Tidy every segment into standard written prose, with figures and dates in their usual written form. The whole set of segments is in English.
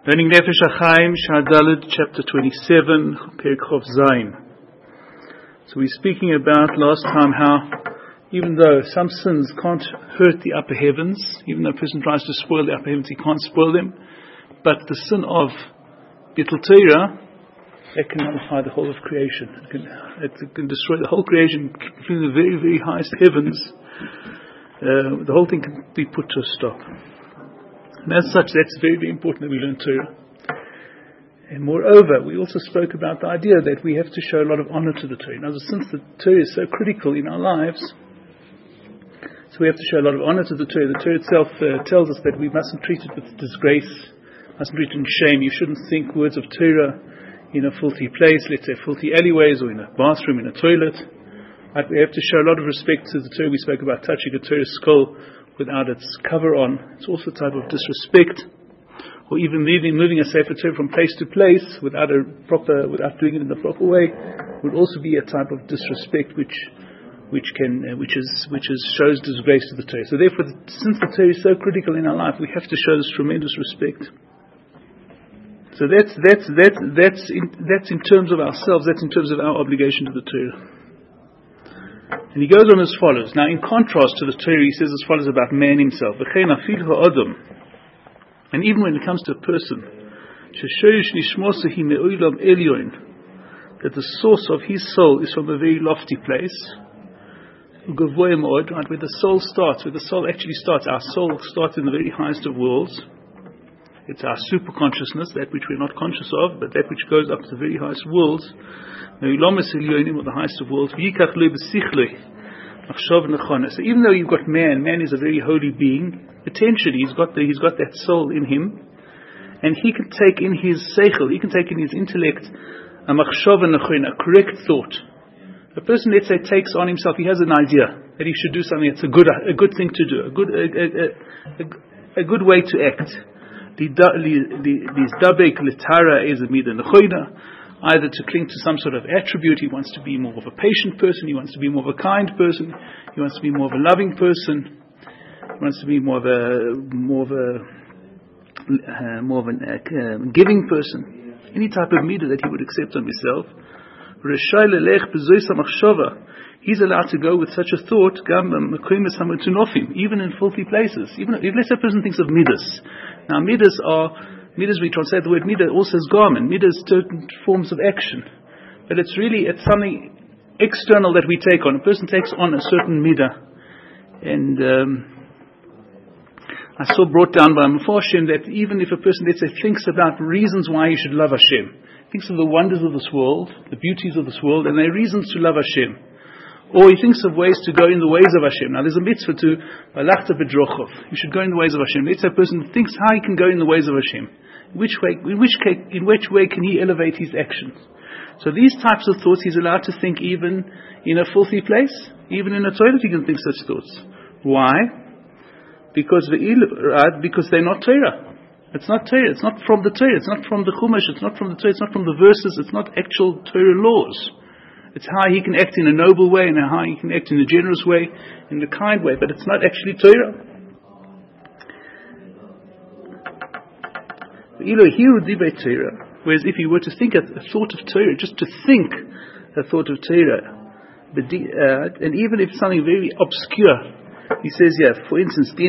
Learning Nefesh HaChaim, Sha'ar Daled, chapter 27, Perek Chof Zayin. So we're speaking about last time how even though some sins can't hurt the upper heavens, even though a person tries to spoil the upper heavens, he can't spoil them, but the sin of Bittul Torah, it can nullify the whole of creation. It can destroy the whole creation, including the very, very highest heavens. The whole thing can be put to a stop. And as such, that's very, very important that we learn Torah. And moreover, we also spoke about the idea that we have to show a lot of honor to the Torah. Now, since the Torah is so critical in our lives, so we have to show a lot of honor to the Torah. The Torah itself tells us that we mustn't treat it with disgrace, mustn't treat it in shame. You shouldn't think words of Torah in a filthy place, let's say filthy alleyways or in a bathroom, in a toilet. But we have to show a lot of respect to the Torah. We spoke about touching a Torah scroll without its cover on. It's also a type of disrespect. Or even moving a Sefer Torah from place to place without doing it in the proper way would also be a type of disrespect which shows disgrace to the Torah. So therefore, since the Torah is so critical in our life, we have to show this tremendous respect. So that's in terms of ourselves. That's in terms of our obligation to the Torah. And he goes on as follows. Now, in contrast to the Torah, he says as follows about man himself. And even when it comes to a person, that the source of his soul is from a very lofty place, right, where the soul starts, where the soul actually starts. Our soul starts in the very highest of worlds. It's our super consciousness, that which we're not conscious of, but that which goes up to the very highest worlds. Or the highest of worlds. So even though you've got man is a very holy being, potentially he's got that soul in him, and he can take in his seichel, he can take in his intellect a correct thought. A person, let's say, takes on himself, he has an idea that he should do something that's a good thing to do, a good way to act. Either to cling to some sort of attribute, he wants to be more of a patient person, he wants to be more of a kind person, he wants to be more of a loving person, he wants to be more of a giving person. Any type of midah that he would accept on himself. He's allowed to go with such a thought, even in filthy places. Even if, let's say, a person thinks of midas. Now, midas, we translate the word midah also as garment. Midah is certain forms of action. But it's something external that we take on. A person takes on a certain midah. And I saw brought down by Mefarshim that even if a person, let's say, thinks about reasons why he should love Hashem, thinks of the wonders of this world, the beauties of this world, and there are reasons to love Hashem. Or he thinks of ways to go in the ways of Hashem. Now there's a mitzvah to Balachta B'drochov. You should go in the ways of Hashem. Let's say a person thinks how he can go in the ways of Hashem. In which way can he elevate his actions? So these types of thoughts he's allowed to think even in a filthy place. Even in a toilet he can think such thoughts. Why? Because they're not Torah. It's not Torah. It's not from the Torah. It's not from the Chumash. It's not from the Torah. It's not from the verses. It's not actual Torah laws. It's how he can act in a noble way and how he can act in a generous way, in a kind way, but it's not actually Torah. Whereas if he were to think a thought of Torah, just to think a thought of Torah, and even if something very obscure, he says, for instance, the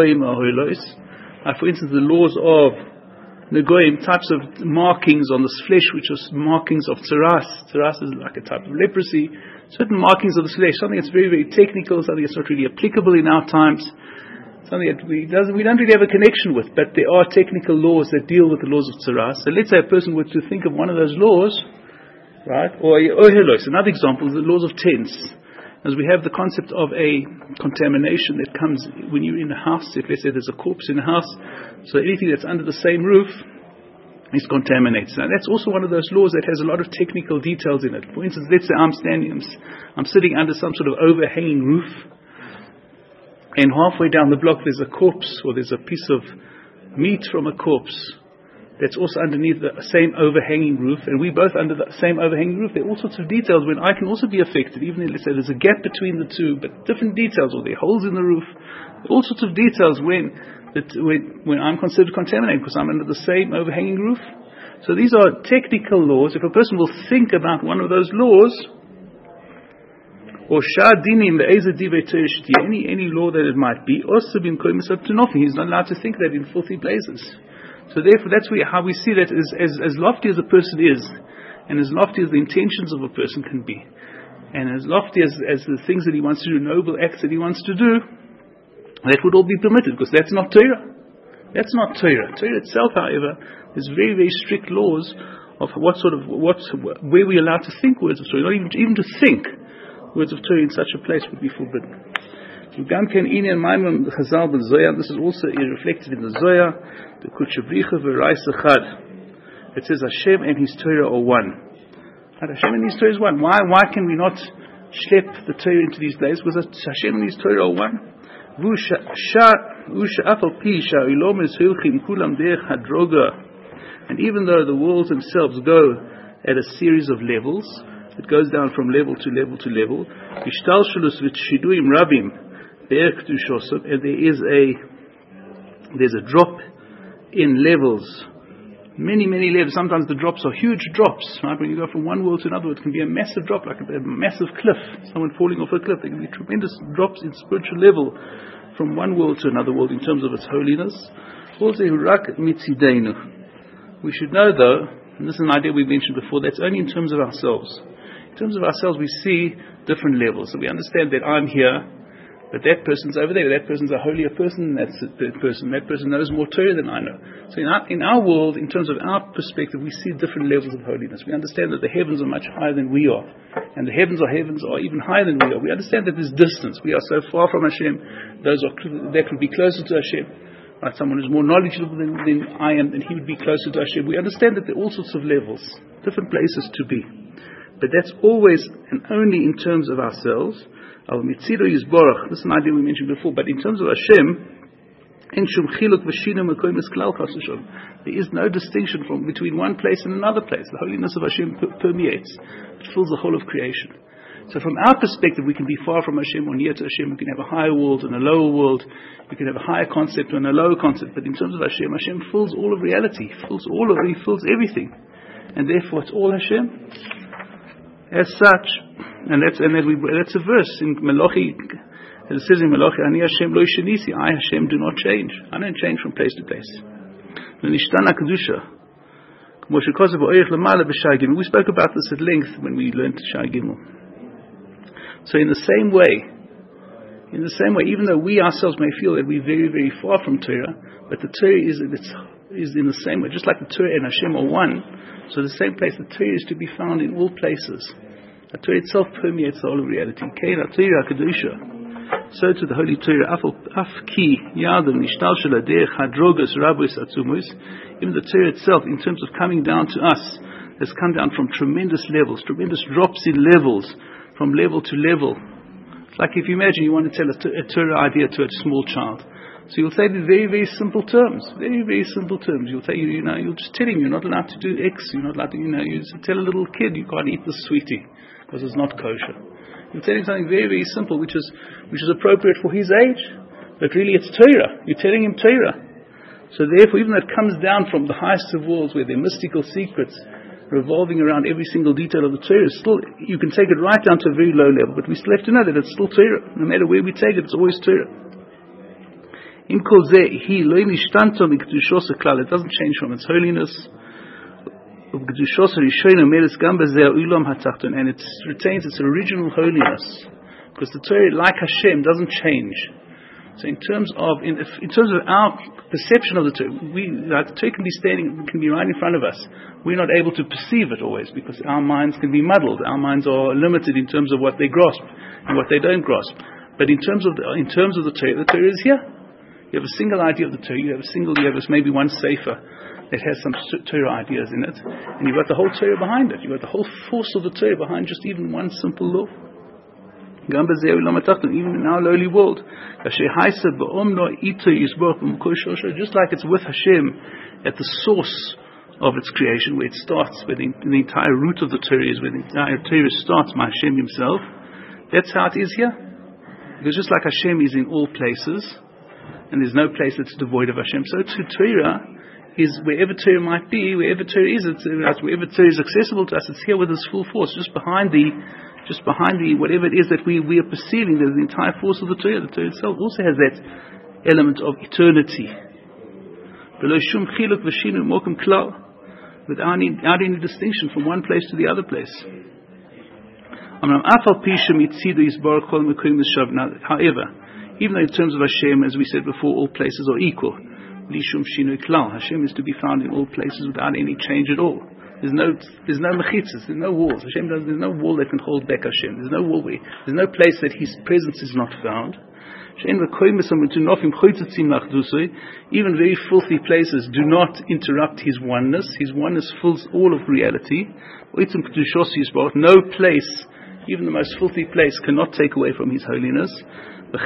laws of Negoim, types of markings on the flesh, which are markings of tzaras. Tzaras is like a type of leprosy. Certain markings of the flesh, something that's very, very technical, something that's not really applicable in our times, something that we don't really have a connection with, but there are technical laws that deal with the laws of tzaras. So let's say a person were to think of one of those laws, right? Or another example is the laws of tents. As we have the concept of a contamination that comes when you're in a house. If let's say there's a corpse in a house, so anything that's under the same roof is contaminated. Now that's also one of those laws that has a lot of technical details in it. For instance, let's say I'm sitting under some sort of overhanging roof, and halfway down the block there's a corpse, or there's a piece of meat from a corpse that's also underneath the same overhanging roof, and we both under the same overhanging roof. There are all sorts of details when I can also be affected, even if, let's say, there's a gap between the two, but different details, or there are holes in the roof. All sorts of details when that when I'm considered contaminated because I'm under the same overhanging roof. So these are technical laws. If a person will think about one of those laws, or any law that it might be, he's not allowed to think that in filthy places. So therefore, that's how we see that as lofty as a person is, and as lofty as the intentions of a person can be, and as lofty as the things that he wants to do, noble acts that he wants to do, that would all be permitted, because that's not Torah. That's not Torah. Torah itself, however, is very, very strict laws of where we're allowed to think words of Torah. Not even to think words of Torah in such a place would be forbidden. This is also reflected in the Zohar, the Kutshabricha v'Reis Echad. It says Hashem and His Torah are one. And Hashem and His Torah is one. Why can we not schlep the Torah into these days? Because Hashem and His Torah are one. And even though the worlds themselves go at a series of levels, it goes down from level to level to level. And there's a drop in levels. Many, many levels. Sometimes the drops are huge drops. Right? When you go from one world to another, it can be a massive drop, like a massive cliff. Someone falling off a cliff. There can be tremendous drops in spiritual level from one world to another world in terms of its holiness. We should know, though, and this is an idea we mentioned before, that's only in terms of ourselves. In terms of ourselves, we see different levels. So we understand that I'm here, but that person's over there. That person's a holier person than that person. That person knows more Torah than I know. So in our world, in terms of our perspective, we see different levels of holiness. We understand that the heavens are much higher than we are. And the heavens are even higher than we are. We understand that there's distance. We are so far from Hashem. That could be closer to Hashem. Right? Someone who's more knowledgeable than I am, then he would be closer to Hashem. We understand that there are all sorts of levels, different places to be. But that's always and only in terms of ourselves. This is an idea we mentioned before, but in terms of Hashem, there is no distinction between one place and another place. The holiness of Hashem permeates. It fills the whole of creation. So from our perspective, we can be far from Hashem or near to Hashem. We can have a higher world and a lower world. We can have a higher concept and a lower concept. But in terms of Hashem, Hashem fills all of reality. He fills everything. And therefore it's all Hashem. As such, that's a verse in Malachi. It says in Malachi, Ani Hashem lo yishanisi, I Hashem do not change. I don't change from place to place. We spoke about this at length when we learned Shai Gimel. So in the same way, even though we ourselves may feel that we're very, very far from Torah, but the Torah is in the same way, just like the Torah and Hashem are one. So the same place, the Torah is to be found in all places. The Torah itself permeates the whole of reality. So to the Holy Torah, even the Torah itself, in terms of coming down to us, has come down from tremendous levels, tremendous drops in levels, from level to level. It's like if you imagine you want to tell a Torah idea to a small child. So you'll say it in very, very simple terms. Very, very simple terms. You'll say, you'll just tell him you're not allowed to do X. You're not allowed to, you just tell a little kid you can't eat this sweetie because it's not kosher. You'll tell him something very, very simple, which is appropriate for his age. But really it's Torah. You're telling him Torah. So therefore, even though it comes down from the highest of worlds where there are mystical secrets revolving around every single detail of the Torah, still, you can take it right down to a very low level. But we still have to know that it's still Torah. No matter where we take it, it's always Torah. It doesn't change from its holiness. And it retains its original holiness. Because the Torah, like Hashem, doesn't change. So in terms of our perception of the Torah, the Torah can be right in front of us. We're not able to perceive it always because our minds can be muddled. Our minds are limited in terms of what they grasp and what they don't grasp. But in terms of the Torah is here. You have a single idea of the Torah. You have maybe one sefer that has some Torah ideas in it, and you've got the whole Torah behind it. You've got the whole force of the Torah behind just even one simple law. Even in our lowly world, just like it's with Hashem at the source of its creation, where it starts, where the entire root of the Torah is, where the entire Torah starts by Hashem Himself. That's how it is here. Because just like Hashem is in all places, and there's no place that's devoid of Hashem. So to Torah is wherever Torah might be, wherever Torah is, wherever Torah is accessible to us, it's here with its full force, just behind the whatever it is that we are perceiving. There's the entire force of the Torah. The Torah itself also has that element of eternity. Without any distinction from one place to the other place. However, even though in terms of Hashem, as we said before, all places are equal. Hashem is to be found in all places without any change at all. There's no mechitzas, there's no walls. There's no wall that can hold back Hashem. There's no place that His presence is not found. Even very filthy places do not interrupt His oneness. His oneness fills all of reality. No place, even the most filthy place, cannot take away from His holiness. So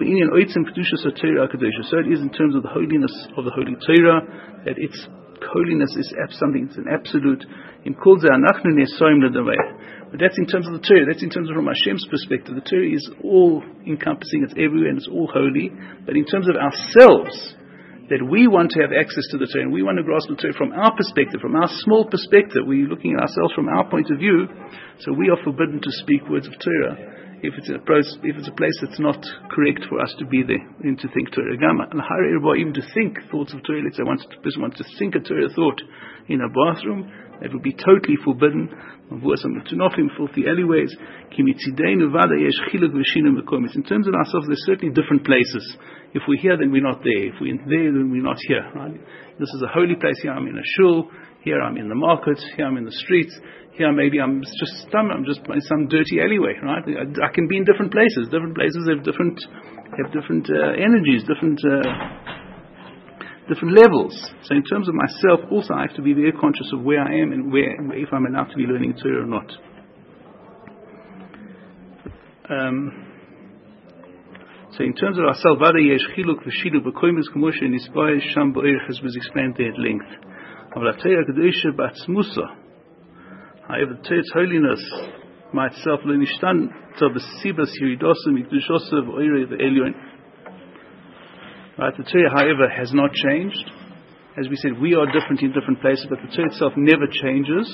it is in terms of the holiness of the Holy Torah, that its holiness is something, it's an absolute. But that's in terms of the Torah. That's in terms of from Hashem's perspective. The Torah is all encompassing, it's everywhere, and it's all holy. But in terms of ourselves, that we want to have access to the Torah, and we want to grasp the Torah from our perspective, from our small perspective. We're looking at ourselves from our point of view. So we are forbidden to speak words of Torah if it's a place that's not correct for us to be there and to think Torah. Even to think thoughts of Torah. Let's say a person wants to think a Torah thought in a bathroom, that would be totally forbidden. Filthy alleyways. In terms of ourselves, there's certainly different places. If we're here, then we're not there. If we're there, then we're not here. Right? This is a holy place. Here I'm in a shul. Here I'm in the market. Here I'm in the streets. Here maybe I'm just in some dirty alleyway. Right? I can be in different places. Different places have different energies, different levels. So in terms of myself, also I have to be very conscious of where I am and if I'm allowed to be learning Torah or not. So in terms of ourselves, as was explained there at length. However, the Torah's holiness by itself, right, the Torah, however, has not changed. As we said, we are different in different places, but the Torah itself never changes.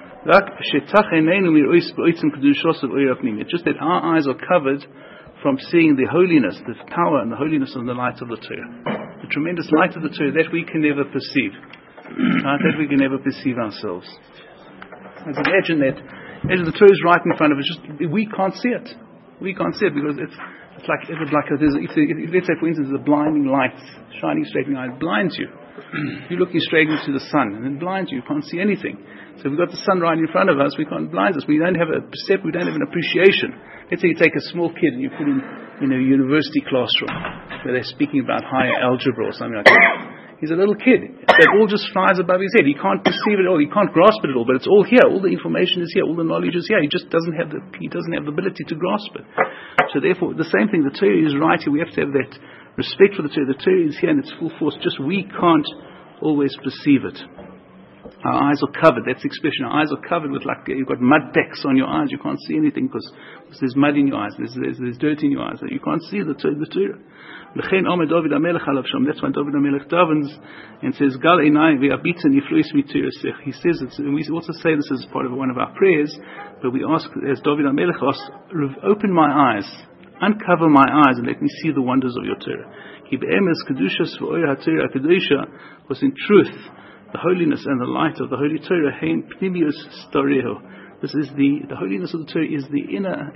It's just that our eyes are covered from seeing the holiness, the power and the holiness and the light of the Torah. The tremendous light of the Torah that we can never perceive. Right, that we can never perceive ourselves. Let's imagine the Torah is right in front of us, just we can't see it. We can't see it because it's like let's say for instance a blinding light shining straight in your eye, it blinds you. You're looking straight into the sun and it blinds you. You can't see anything. So if we've got the sun right in front of us, we can't blind us. We don't have an appreciation. Let's say you take a small kid and you put him in a university classroom where they're speaking about higher algebra or something like that. He's a little kid. It all just flies above his head. He can't perceive it all. He can't grasp it all. But it's all here. All the information is here. All the knowledge is here. He just doesn't have the ability to grasp it. So therefore, the same thing. The Torah is right here. We have to have that respect for the Torah. The Torah is here in its full force. Just we can't always perceive it. Our eyes are covered. That's the expression. Our eyes are covered with you've got mud pecks on your eyes. You can't see anything because there's mud in your eyes. There's dirt in your eyes. You can't see the Torah. That's why David HaMelech davens and says, Gal einai ve'abiten yiflois miTorasech. He says, and we also say this as part of one of our prayers, but we ask, as David HaMelech asked, open my eyes, uncover my eyes, and let me see the wonders of your Torah. Ki be'emes kedushas v'oyer haTorah kedusha, was in truth the holiness and the light of the Holy Torah. Hein pnimius storeho. This is the holiness of the Torah is the inner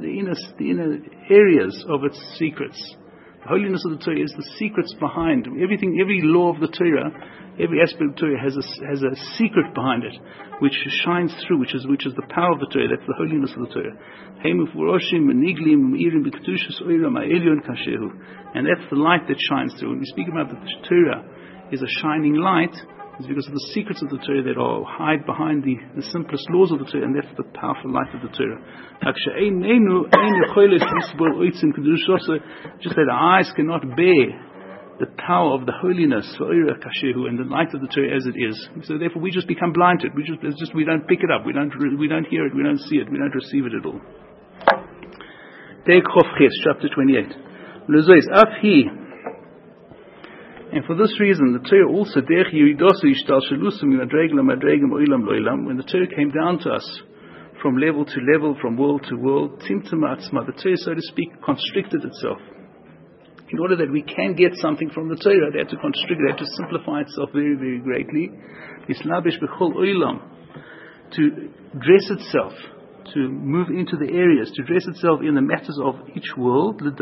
areas of its secrets. The holiness of the Torah is the secrets behind everything. Every law of the Torah, every aspect of the Torah has a secret behind it, which shines through, which is the power of the Torah. That's the holiness of the Torah. And that's the light that shines through. When we speak about the Torah is a shining light, it's because of the secrets of the Torah that are hide behind the simplest laws of the Torah, and that's the powerful light of the Torah. Just that our eyes cannot bear the power of the holiness and the light of the Torah as it is. So therefore we just become blind to it. We don't pick it up. We don't hear it. We don't see it. We don't receive it at all. Chapter 28. And for this reason, the Torah also, when the Torah came down to us from level to level, from world to world, the Torah, so to speak, constricted itself. In order that we can get something from the Torah, they had to constrict, they had to simplify itself very, very greatly. To dress itself, to move into the areas, to dress itself in the matters of each world, and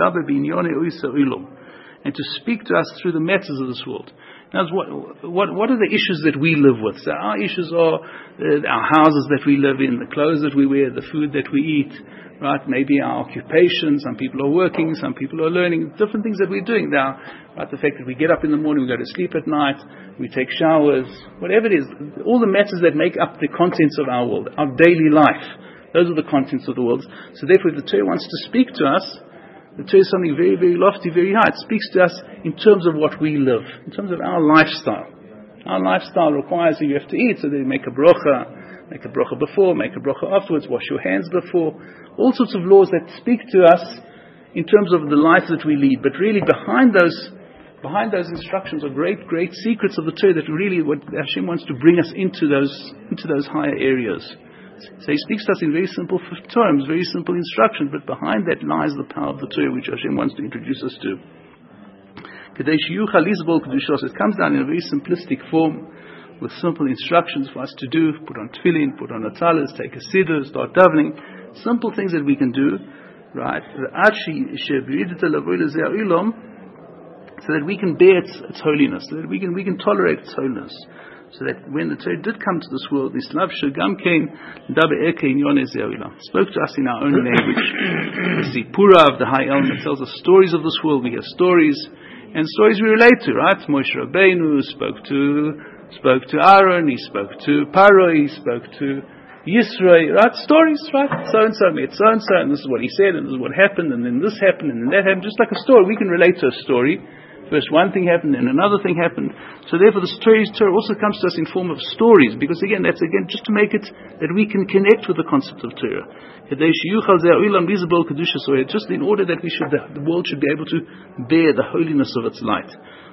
to speak to us through the matters of this world. Now, what are the issues that we live with? So our issues are our houses that we live in, the clothes that we wear, the food that we eat, right? Maybe our occupation. Some people are working, some people are learning, different things that we're doing now. Right? The fact that we get up in the morning, we go to sleep at night, we take showers, whatever it is, all the matters that make up the contents of our world, our daily life. Those are the contents of the world. So therefore, if the Torah wants to speak to us, the Torah is something very, very lofty, very high. It speaks to us in terms of what we live, in terms of our lifestyle. Our lifestyle requires that you have to eat, so they make a bracha before, make a bracha afterwards, wash your hands before. All sorts of laws that speak to us in terms of the life that we lead. But really behind those instructions are great, great secrets of the Torah that really what Hashem wants to bring us into those higher areas. So he speaks to us in very simple terms, very simple instructions, but behind that lies the power of the Torah which Hashem wants to introduce us to. It comes down in a very simplistic form, with simple instructions for us to do: put on tefillin, put on atalas, take a siddur, start davening. Simple things that we can do, right? So that we can bear its holiness, so that we can tolerate its holiness. So that when the Torah did come to this world, spoke to us in our own language. The Sipura of the high element tells us stories of this world. We hear stories, and stories we relate to, right? Moshe Rabbeinu spoke to Aaron, he spoke to Paro, he spoke to Yisro, right? Stories, right? So-and-so met so-and-so, and this is what he said, and this is what happened, and then this happened, and then that happened. Just like a story, we can relate to a story. First one thing happened, and another thing happened. So therefore the Torah also comes to us in form of stories, because that's just to make it that we can connect with the concept of Torah. Just in order that the world should be able to bear the holiness of its light.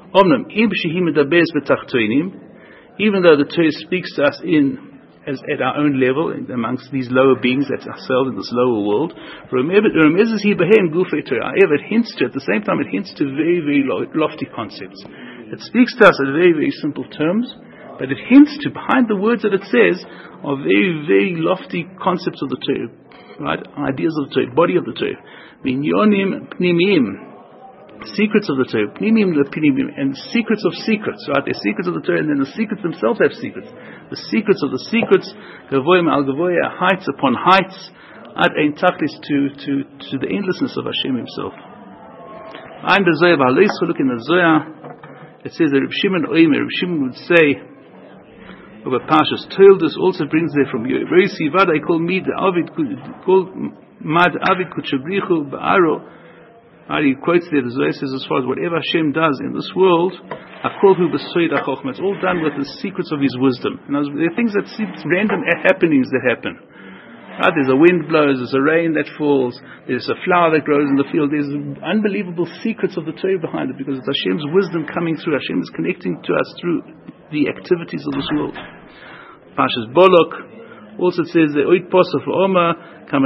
Even though the Torah speaks to us at our own level, amongst these lower beings, that's ourselves in this lower world. However, it hints to, at the same time, it hints to very, very lofty concepts. It speaks to us in very, very simple terms, but it hints to, behind the words that it says, are very, very lofty concepts of the Torah, right? Ideas of the Torah, body of the Torah. Minyonim pnimim, secrets of the Torah, pnimim lepnimim, and secrets of secrets, right? There's secrets of the Torah, and then the secrets themselves have secrets. The secrets of the secrets, gavoyim al gavoya, heights upon heights, ad ein tachlis, to the endlessness of Hashem Himself. I'm the Zohar Ba'aleis, look in the Zohar. It says that Reb Shimon would say over Parshas Toldus, also brings there from you. Very sivad I call me the Avid, call mad Avid kuchabrichu ba'aro. He quotes there, the Zohar says, as far as whatever Hashem does in this world, it's all done with the secrets of His wisdom. And there are things that seem random happenings that happen. Right? There's a wind blows, there's a rain that falls, there's a flower that grows in the field. There's unbelievable secrets of the Torah behind it, because it's Hashem's wisdom coming through. Hashem is connecting to us through the activities of this world. Parshas Bolok also says that how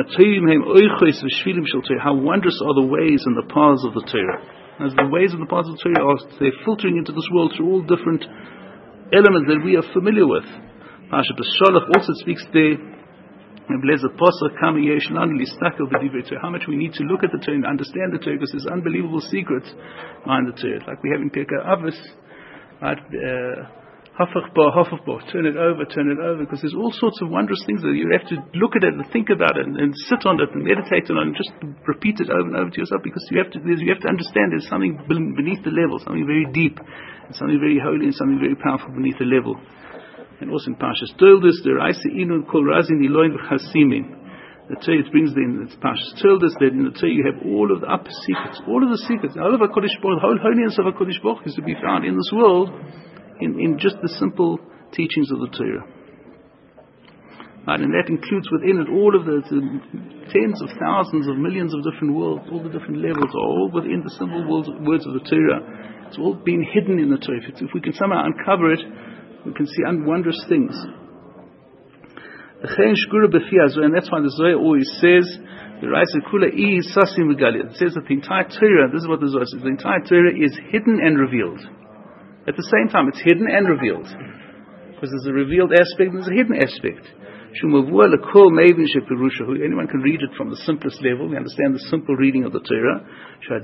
wondrous are the ways and the paths of the Torah. As the ways and the paths of the Torah they're filtering into this world through all different elements that we are familiar with. Parashat Sholach also speaks there, how much we need to look at the Torah and understand the Torah, because there's unbelievable secrets behind the Torah. Like we have in Pirkei Avos, right? Turn it over, because there's all sorts of wondrous things that you have to look at it and think about it and sit on it and meditate on it and just repeat it over and over to yourself, because you have to understand there's something beneath the level, something very deep, and something very holy and something very powerful beneath the level. And also in Parshas Toldus, the Raisa Inun Kol Razin Eloim V'Chasimin. The Torah brings in it's Parshas Toldus that in the Torah you have all of the upper secrets, all of the secrets. All of HaKadosh Baruch, the whole holiness of HaKadosh Baruch is to be found in this world, in just the simple teachings of the Torah. Right, and that includes within it all of the tens of thousands of millions of different worlds, all the different levels are all within the simple words of the Torah. It's all been hidden in the Torah. If we can somehow uncover it, we can see wondrous things. And that's why the Zohar always says, it says that the entire Torah, this is what the Zohar says, the entire Torah is hidden and revealed. At the same time, it's hidden and revealed. Because there's a revealed aspect and there's a hidden aspect. Anyone can read it from the simplest level. We understand the simple reading of the Torah. Right?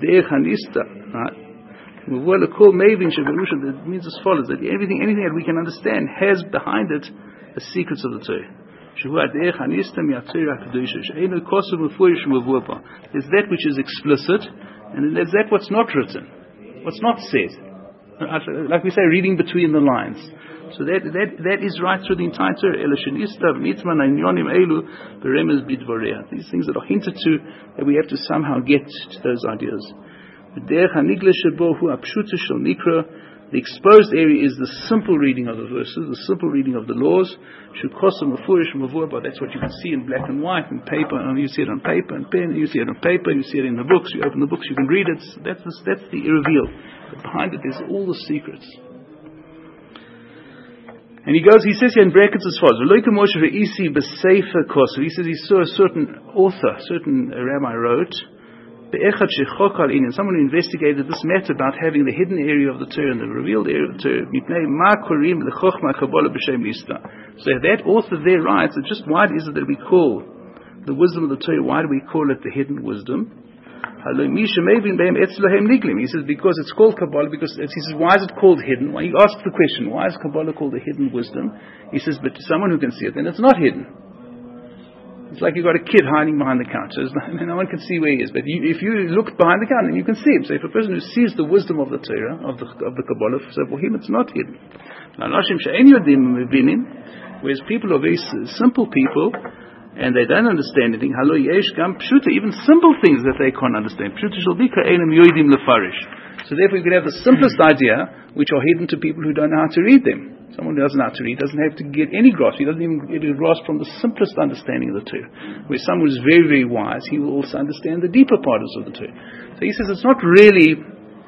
That means as follows, that anything that we can understand has behind it the secrets of the Torah. There's that which is explicit, and then there's that what's not written, what's not said. Like we say, reading between the lines. So that is right through the entire Torah. These things that are hinted to, that we have to somehow get to those ideas. The exposed area is the simple reading of the verses, the simple reading of the laws. That's what you can see in black and white, in paper, and you see it on paper and pen, you see it on paper, you see it in the books, you open the books, you can read it. That's the reveal. But behind it is all the secrets. And he says here in brackets as follows. He says he saw a certain author, certain rabbi wrote, someone who investigated this matter about having the hidden area of the Torah and the revealed area of the Torah. So that author there writes that just why is it that we call the wisdom of the Torah, why do we call it the hidden wisdom? He says because it's called Kabbalah, he says why is it called hidden? He asks the question, why is Kabbalah called the hidden wisdom? He says, but to someone who can see it, then it's not hidden. It's like you've got a kid hiding behind the counter. No one can see where he is. But if you look behind the counter, you can see him. So if a person who sees the wisdom of the Torah, of the Kabbalah, so for him it's not hidden. Whereas people are very simple people, and they don't understand anything. Even simple things that they can't understand. So therefore you can have the simplest idea, which are hidden to people who don't know how to read them. Someone who doesn't know how to read doesn't have to get any grasp. He doesn't even get a grasp from the simplest understanding of the Torah. Where someone who's very, very wise, he will also understand the deeper parts of the Torah. So he says it's not really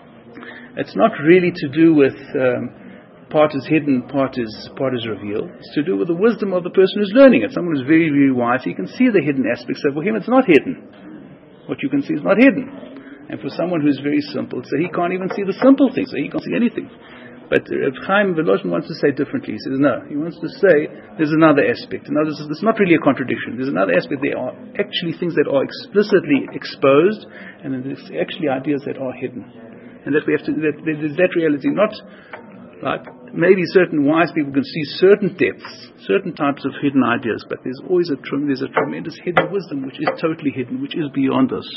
to do with part is hidden, part is revealed. It's to do with the wisdom of the person who's learning it. Someone who's very, very wise, he can see the hidden aspects. So for him, it's not hidden. What you can see is not hidden. And for someone who's very simple, so he can't even see the simple things. So he can't see anything. But Reb Chaim Volozhin wants to say differently. He says no. He wants to say there's another aspect. It's not really a contradiction. There's another aspect. There are actually things that are explicitly exposed, and then there's actually ideas that are hidden. And that we have to. There's that reality. Not like maybe certain wise people can see certain depths, certain types of hidden ideas, but there's always a tremendous hidden wisdom which is totally hidden, which is beyond us.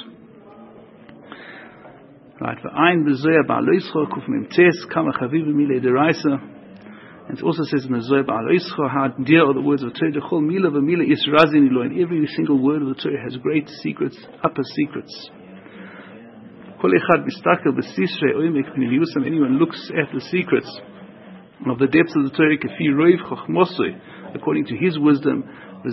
Right, and it also says in the Zohar, how dear are the words of the Torah. And every single word of the Torah has great secrets, upper secrets. Anyone looks at the secrets of the depths of the Torah, according to his wisdom,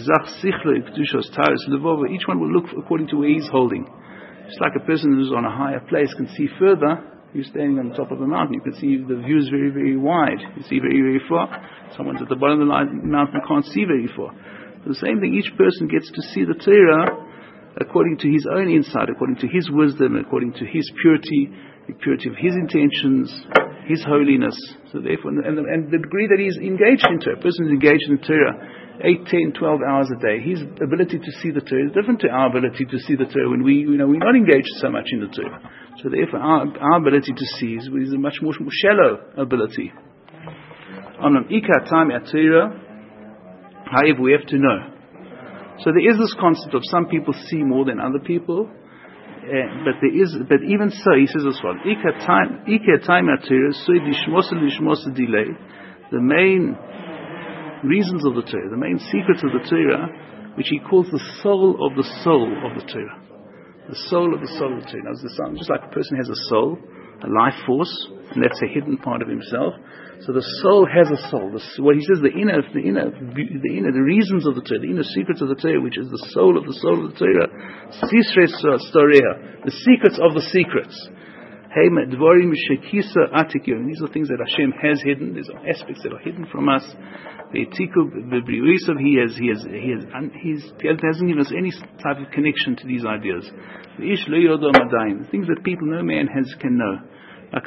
each one will look according to where he's holding. Just like a person who's on a higher place can see further. You're standing on the top of a mountain, you can see the view is very, very wide. You see very, very far. Someone's at the bottom of the mountain can't see very far. The same thing, each person gets to see the Torah according to his own insight, according to his wisdom, according to his purity, the purity of his intentions, his holiness. So therefore, and the degree that he's engaged in Torah, a person is engaged in Torah 8, 10, 12 hours a day, his ability to see the Torah is different to our ability to see the Torah when we're not engaged so much in the Torah. So therefore, our ability to see is a much more shallow ability. However, we have to know. So there is this concept of some people see more than other people, but even so, he says as well, the main reasons of the Torah, the main secrets of the Torah, which he calls the soul of the Torah. The soul of the Torah. Now, just like a person has a soul, a life force, and that's a hidden part of himself. So the soul has a soul. What he says, the reasons of the Torah, the inner secrets of the Torah, which is the soul of the Torah, the secrets of the secrets. Dvorim shekisa atikir. These are things that Hashem has hidden. These are aspects that are hidden from us. He hasn't given us any type of connection to these ideas. Things that people, no man can know. It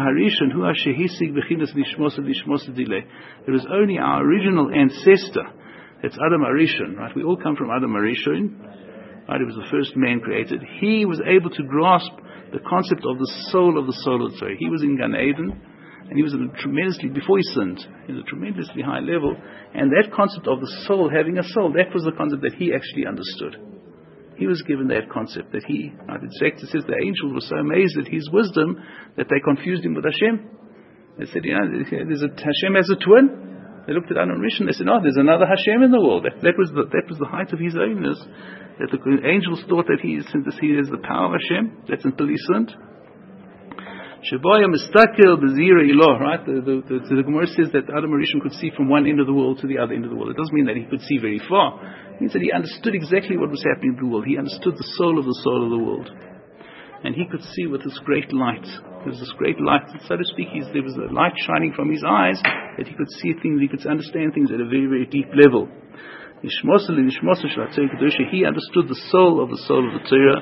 was only our original ancestor, that's Adam Arishon, right? We all come from Adam Arishon, right? It was the first man created. He was able to grasp the concept of the soul of the Torah. He was in Gan Eden, and he was before he sinned, he was a tremendously high level, and that concept of the soul having a soul, that was the concept that he actually understood. He was given that concept that in fact it says the angels were so amazed at his wisdom that they confused him with Hashem. They said, Hashem has a twin. They looked at Adam Rishon, they said, no, there's another Hashem in the world. That was the height of his ownness, that the angels thought that he has the power of Hashem. That's until he sinned. Sheboya mistakel bezira ilah, right? The Gemara says that Adam Rishon could see from one end of the world to the other end of the world. It doesn't mean that he could see very far. It means that he understood exactly what was happening in the world. He understood the soul of the world. And he could see with this great light. There was this great light, so to speak, there was a light shining from his eyes that he could see things, he could understand things at a very, very deep level. He understood the soul of the Torah.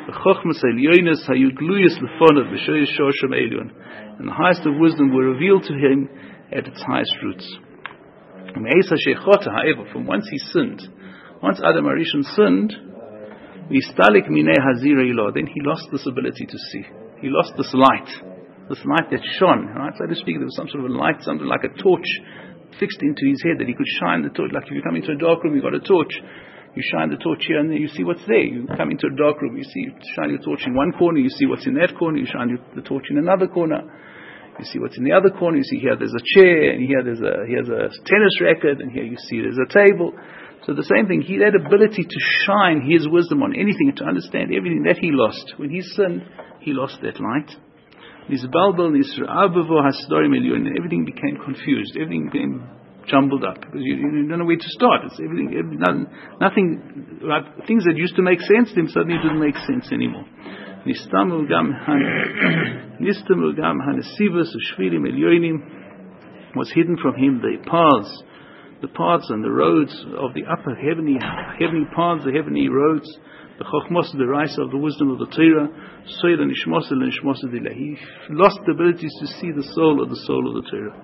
And the highest of wisdom were revealed to him at its highest roots. However, from once he sinned, once Adam Arishon sinned, then he lost this ability to see. He lost this light that shone, right? So to speak, there was some sort of a light, something like a torch fixed into his head that he could shine the torch. Like if you come into a dark room, you've got a torch. You shine the torch here and there, you see what's there. You come into a dark room, you shine your torch in one corner, you see what's in that corner. You shine the torch in another corner, you see what's in the other corner. You see here there's a chair, and here there's a tennis racket, and here you see there's a table. So the same thing, he had ability to shine his wisdom on anything and to understand everything that he lost. When he sinned, he lost that light. And everything became confused. Everything became jumbled up because you don't know where to start. It's nothing. Right? Things that used to make sense to him suddenly didn't make sense anymore. Was hidden from him the paths and the roads of the upper heavenly paths, the heavenly roads, the chokhmos, the rise of the wisdom of the Torah. He lost the abilities to see the soul of the Torah.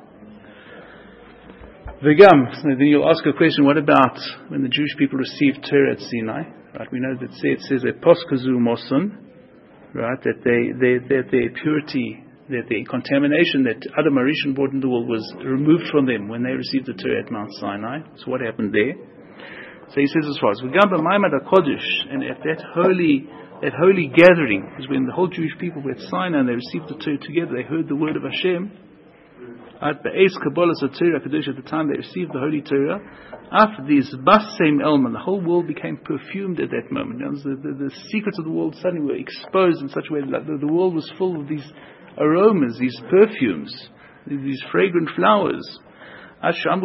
V'gam, then you'll ask a question, what about when the Jewish people received Torah at Sinai? Right, we know that it says that poskazu moson, right, that their purity, that the contamination that Adam Arishon brought into the world was removed from them when they received the Torah at Mount Sinai. So what happened there? So he says as far as v'gam b'maimad HaKodesh, and at that holy gathering, because when the whole Jewish people were at Sinai and they received the Torah together, they heard the word of Hashem. At the time they received the Holy Torah, after this Basem Elman, the whole world became perfumed at that moment. The secrets of the world suddenly were exposed in such a way that the world was full of these aromas, these perfumes, these fragrant flowers. Sages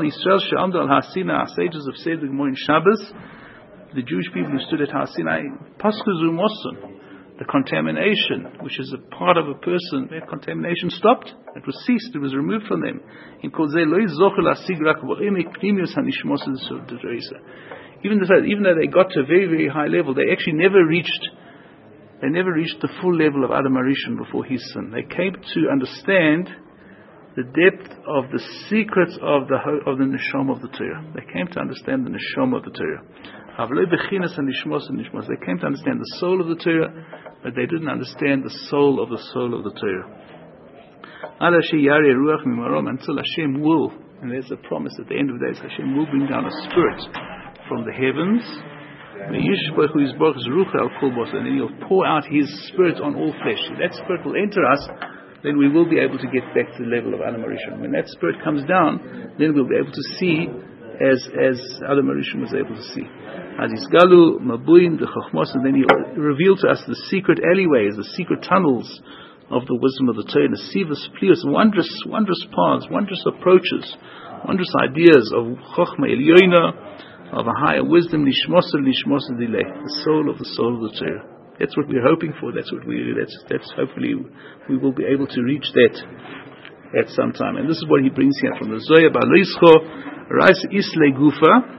have said the Gemara in Shabbos, the Jewish people who stood at Har Sinai, Paschazu Mosun, the contamination, which is a part of a person, that contamination stopped. It was ceased. It was removed from them. Even though they got to a very, very high level, they actually never reached the full level of Adam Arishon before his sin. They came to understand the depth of the secrets of the neshama of the Torah. They came to understand the neshama of the Torah. They came to understand the soul of the Torah, but they didn't understand the soul of the Torah. Until Hashem will, and there's a promise at the end of the days, Hashem will bring down a spirit from the heavens, and then He'll pour out His spirit on all flesh. If that spirit will enter us, then we will be able to get back to the level of Adam Arishon. When that spirit comes down, then we'll be able to see as Adam Arishon was able to see. As Isgalu Mabuin the Chochmos, and then He revealed to us the secret alleyways, the secret tunnels of the wisdom of the Torah, the Sivas Plius, wondrous paths, wondrous approaches, wondrous ideas of Chochma Elyoina, of a higher wisdom, Nishmos Dileh, the soul of the Torah. That's what we're hoping for. That's hopefully we will be able to reach that at some time. And this is what he brings here from the Zohar. Ba'aloischo Rais Isle Gufa.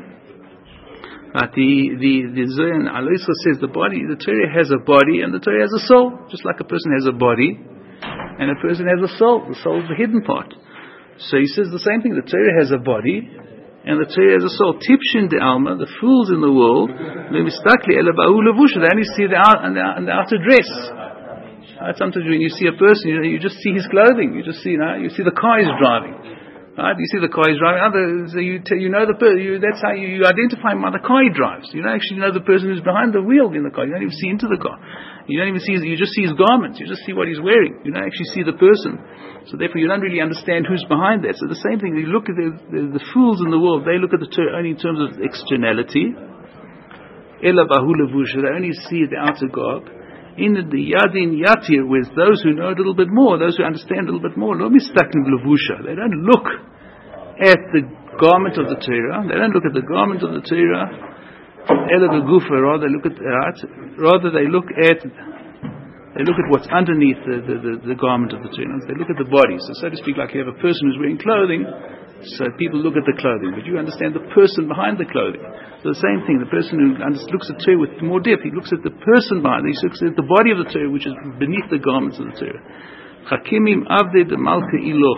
The Zohar and Aloischo says the Torah has a body and the Torah has a soul. Just like a person has a body and a person has a soul. The soul is the hidden part. So he says the same thing. The Torah has a body and the Torah has a soul. Tipshin de alma, the fools in the world, they only see the outer dress. Sometimes when you see a person, you just see his clothing. You just see, you see the car he's driving. Right? You see the car he's driving. That's how you identify him by the car he drives. You don't actually know the person who's behind the wheel in the car. You don't even see into the car. You don't even see. You just see his garments. You just see what he's wearing. You don't actually see the person. So therefore, you don't really understand who's behind that. So the same thing. You look at the fools in the world. They look at the Torah only in terms of externality. Ela bahu levusha. They only see the outer garb. In the Yadin Yatir, with those who know a little bit more, those who understand a little bit more, lo mistakim levusha. They don't look at the garment of the Torah. They don't look at the garment of the Torah. Ela begufa. Rather they look at what's underneath the garment of the Torah. They look at the body. So to speak, like you have a person who's wearing clothing. So people look at the clothing, but you understand the person behind the clothing. So the same thing, the person who looks at Torah with more depth, he looks at the person behind it, he looks at the body of the Torah, which is beneath the garments of the Torah. Chakimim avde de malka ilo.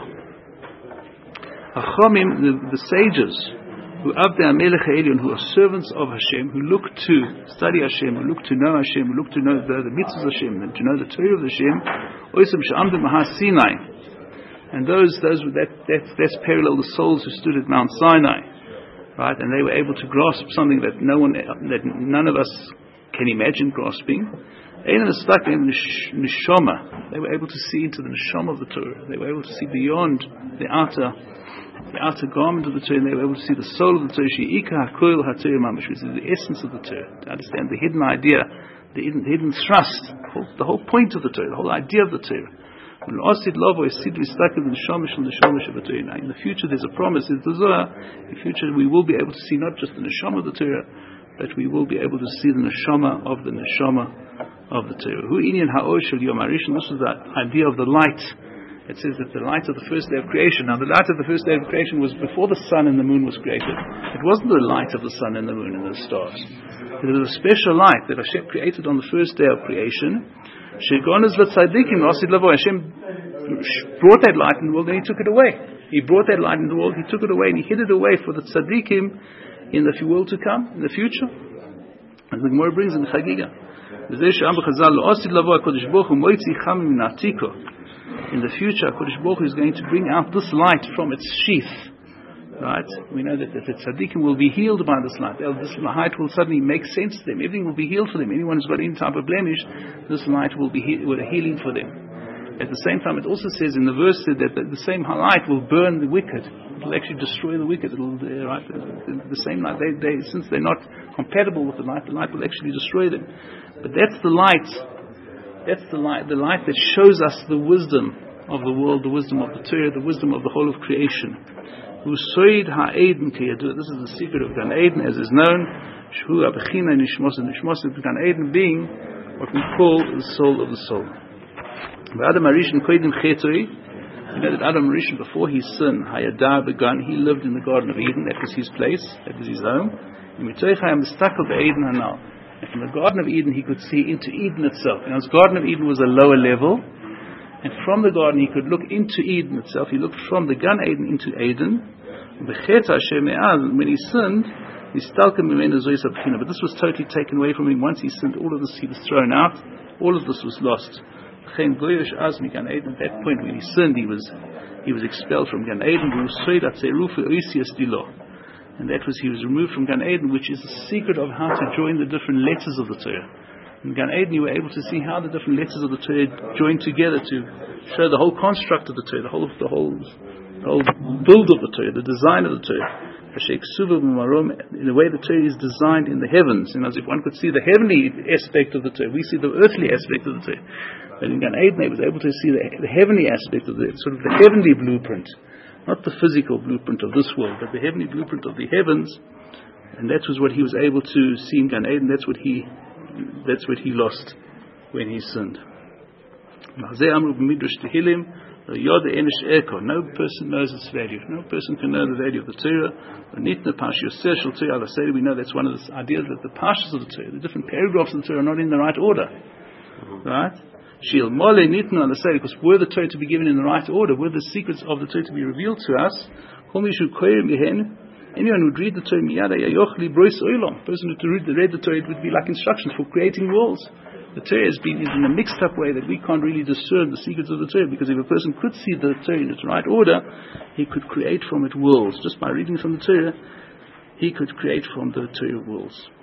Achomim, the sages, who avde amelech ha'elyon, who are servants of Hashem, who look to study Hashem, who look to know Hashem, who look to know the mitzvahs of Hashem, and to know the Torah of Hashem, oisam she'amdu mahar Sinai. And that's parallel the souls who stood at Mount Sinai, right? And they were able to grasp something that none of us can imagine grasping. They were able to see into the neshama of the Torah. They were able to see beyond the outer garment of the Torah. And they were able to see the soul of the Torah, which is the essence of the Torah. To understand the hidden idea, the hidden thrust, the whole point of the Torah, the whole idea of the Torah. In the future there's a promise in the Zohar. In the future we will be able to see not just the neshama of the Torah, but we will be able to see the neshama of the Torah. This is the idea of the light. It says that the light of the first day of creation. Now the light of the first day of creation was before the sun and the moon was created. It wasn't the light of the sun and the moon and the stars. It was a special light that Hashem created on the first day of creation. Hashem brought that light in the world and He took it away. He brought that light in the world, He took it away, and He hid it away for the tzaddikim in the world to come, in the future. As the Gemara brings in the Chagiga. In the future, HaKadosh Baruch Hu is going to bring out this light from its sheath. Right? We know that the tzaddikim will be healed by this light. This light will suddenly make sense to them. Everything will be healed for them. Anyone who's got any type of blemish, this light will be healing for them. At the same time, it also says in the verse that the same light will burn the wicked. It will actually destroy the wicked. Right? The same light. Since they're not compatible with the light will actually destroy them. But that's the light. That's the light that shows us the wisdom of the world, the wisdom of the Torah, the wisdom of the whole of creation. This is the secret of Gan Eden, as is known. Gan Eden being what we call the soul of the soul. Adam Arishan, you know that Adam Arishan, before his sin, Hayadar began, he lived in the Garden of Eden. That was his place, that was his home. And from the Garden of Eden, he could see into Eden itself. You know, the Garden of Eden was a lower level. And from the garden he could look into Eden itself. He looked from the Gan Eden into Eden. When he sinned, but this was totally taken away from him. Once he sinned, all of this he was thrown out. All of this was lost. At that point when he sinned, he was expelled from Gan Eden. And that was, he was removed from Gan Eden, which is the secret of how to join the different letters of the Torah. In Gan Eden, you were able to see how the different letters of the Torah join together to show the whole construct of the Torah, the whole build of the Torah, the design of the Torah. In the way the Torah is designed in the heavens, and as if one could see the heavenly aspect of the Torah, we see the earthly aspect of the Torah. But in Gan Eden, they was able to see the heavenly aspect of the sort of the heavenly blueprint, not the physical blueprint of this world, but the heavenly blueprint of the heavens. And that was what he was able to see in Gan Eden. That's what he lost. when he sinned. No person knows its value. No person can know the value of the Torah. We know that's one of the ideas that the parshas of the Torah, the different paragraphs of the Torah, are not in the right order. Right? Because were the Torah to be given in the right order, were the secrets of the Torah to be revealed to us, anyone would read the Torah, person who read the Torah, it would be like instructions for creating worlds. The Torah is in a mixed up way that we can't really discern the secrets of the Torah, because if a person could see the Torah in its right order, he could create from it worlds. Just by reading from the Torah, he could create from the Torah worlds.